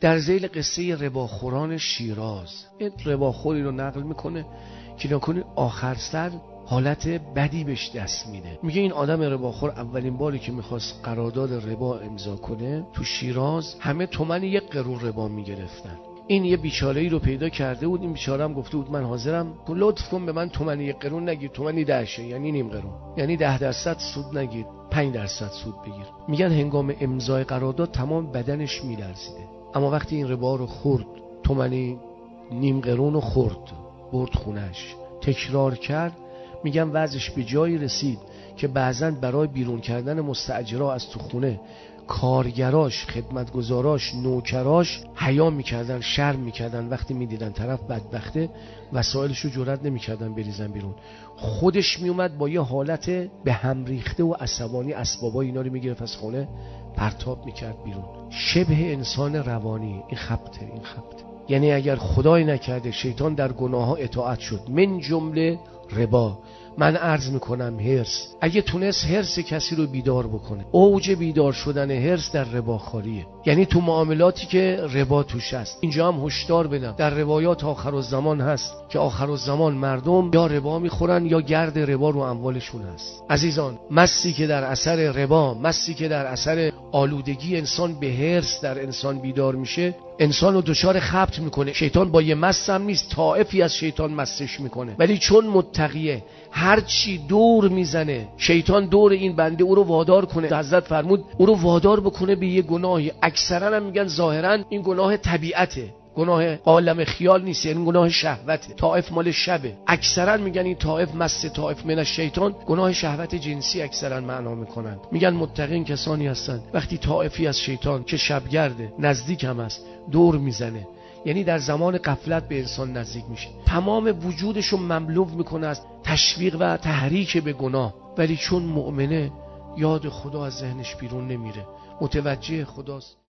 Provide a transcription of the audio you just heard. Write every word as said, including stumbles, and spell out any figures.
در ذیل قصه رباخوران شیراز، این رباخوری رو نقل میکنه که نکنه آخر سر حالت بدی بهش دست میده. میگه این آدم رباخور اولین باری که میخواست قرارداد ربا امضا کنه تو شیراز، همه تومن یک قرون ربا میگرفتن. این یه بیچاره‌ای رو پیدا کرده بود، این بیچاره هم گفته بود من حاضرم تو لطف کن به من تومن یک قرون نگیر، تومنی دهشه، یعنی نیم قرون، یعنی ده درصد سود نگیر، پنج درصد سود بگیر. میگن هنگام امضای قرارداد تمام بدنش میلرزیده، اما وقتی این ربا رو خورد، تومنی نیم قرون رو خورد، برد خونش، تکرار کرد، میگن وضعش به جایی رسید که بعضن برای بیرون کردن مستاجرها از تو خونه کارگراش، خدمتگزاراش، نوکراش حیا میکردن، شرم میکردن وقتی میدیدن طرف بدبخته، وسایلشو جرئت نمیکردن بریزن بیرون. خودش میومد با یه حالت به هم ریخته و عصبانی اسبابا اینا رو میگرفت از خونه پرتاب میکرد بیرون. شبه انسان روانی. این خبطه، این خبطه. یعنی اگر خدای نکرده شیطان در گناه ها اطاعت شد، من جمله ربا، من عرض میکنم هرس، اگه تونست هرس کسی رو بیدار بکنه، اوج بیدار شدن هرس در رباخوریه، یعنی تو معاملاتی که ربا توش هست. اینجا هم هشدار بدم، در روایات آخر الزمان هست که آخر الزمان مردم یا ربا میخورن یا گرد ربا رو اموالشون هست. عزیزان، مستی که در اثر ربا، مستی که در اثر آلودگی انسان به هرس در انسان بیدار میشه، انسان رو دچار خبط میکنه. شیطان با یه مست هم نیست، طائفی از شیطان مستش میکنه، ولی چون متقیه هر چی دور میزنه شیطان دور این بنده او رو وادار کنه. حضرت فرمود او رو وادار بکنه به یه گناهی. اکثرا هم میگن ظاهرا این گناه طبیعته، گناه عالم خیال نیست، یعنی گناه شهوته، طائف مال شبه. اکثرا میگن این طائف مست، طائف من الشیطان، گناه شهوت جنسی اکثرا معنا میکنن. میگن متقین کسانی هستن وقتی طائفی از شیطان که شبگرده، نزدیک هم است، دور میزنه، یعنی در زمان غفلت به انسان نزدیک میشه، تمام وجودشو مملو میکنه از تشویق و تحریک به گناه، ولی چون مؤمنه یاد خدا از ذهنش بیرون نمیره، متوجه خداست.